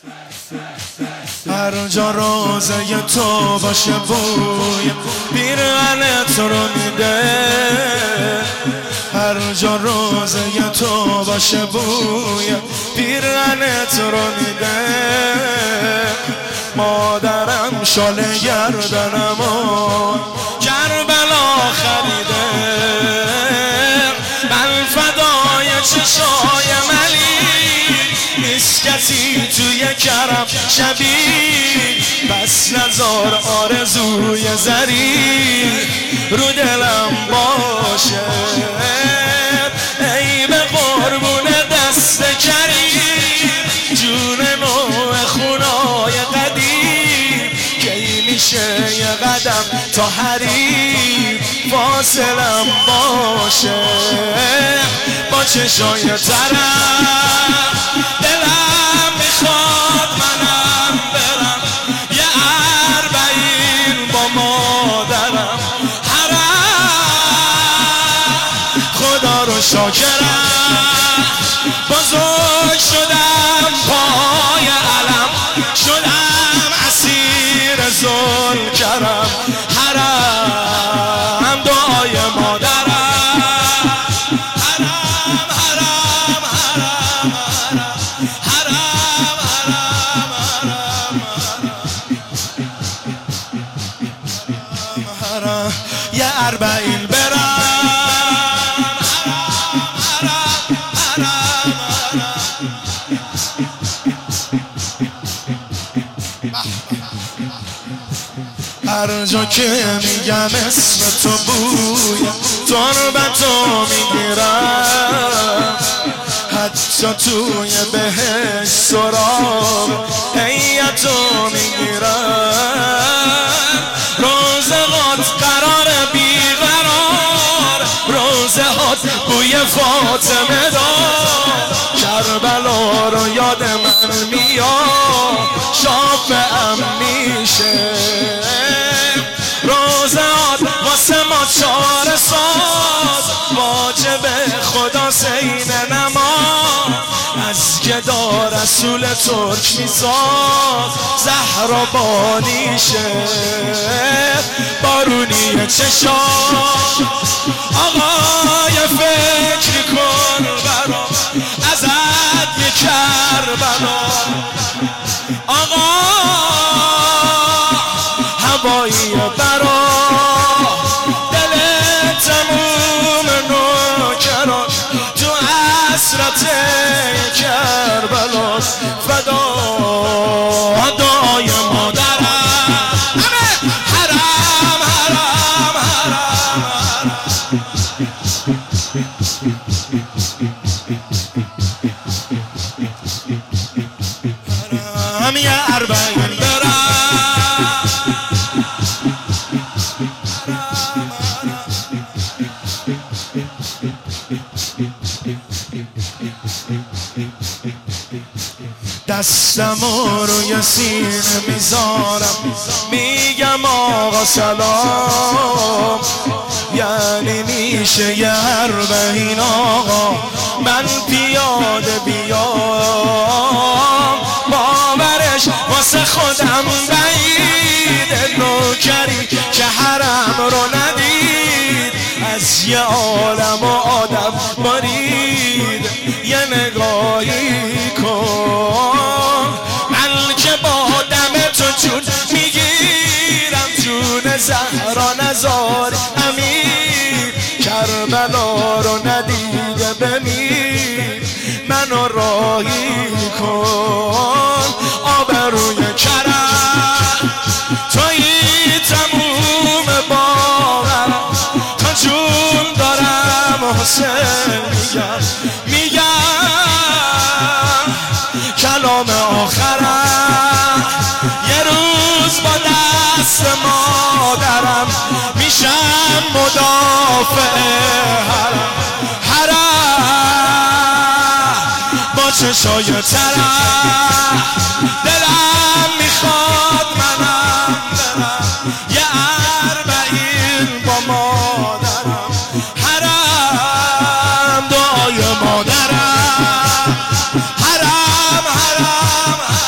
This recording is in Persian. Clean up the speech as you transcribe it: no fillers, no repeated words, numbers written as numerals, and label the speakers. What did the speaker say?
Speaker 1: هر جا روزه تو باشه بوی پیرهن تو رو میده، هر جا روزه تو باشه بوی پیرهن تو رو میده. مادرم شال گردنمو کربلا خریده، من فدای چشای ملی نیست کسی توی کرم شبیه، پس نزار آرزوی زری رو دلم باشه. ای به قربون دست کریم جون نوع خونای قدیم، کی میشه یه قدم تا حریم فاصلم باشه. با چشای ترم دلم میخواد منم برم یه اربعین با مادرم حرم. خدا رو شاکرم بزرگ شدم پای علم، شدم اسیر ذوالکرم حرم دعای مادرم حرم حرم حرم حرم حرم حرم یه اربعین برم هر جا که میگم اسم تو بوی تربتو میگیرم، حتی توی بهش سراب هیئتو میگیرم. روزهات قرار بیقرار، روزهات بوی فاطمه دار، کربلا رو یاد من میاد شافعم میشه. روزهات واسه ما چاره ساز، واجب خدا سین نماز، از گدا رسول ترک میساز زهرا بانیشه. بارونی چشام آقای فکر کن برا ازت یه کربلا، آقا هوایی برا دل تموم نوکران تو حسرت کربلا. فدا دعای مادرم حرم حرم حرم حرم یه اربعین برم دستم روی سینه میذارم میگم آقا سلام، یعنی میشه یه اربعین آقا من پیاده بیام. باورش واسه خودم بعید، نوکری که حرم رو ندید از یه عالم و آدم برید. یه نگاهی کن من که با دم تو جون میگیرم، جون زهرا نزار امیر کربلا رو ندیده بمیر. منو راهی کن آبروی کرم تویی تموم باورم، تا جون دارم حسین میگم کلام آخرم. یه روز با دست مادرم میشم مدافع حرم با چشای ترم دلم میخواد منم برم یه اربعین با مادرم حرم دعای مادرم حرم حرم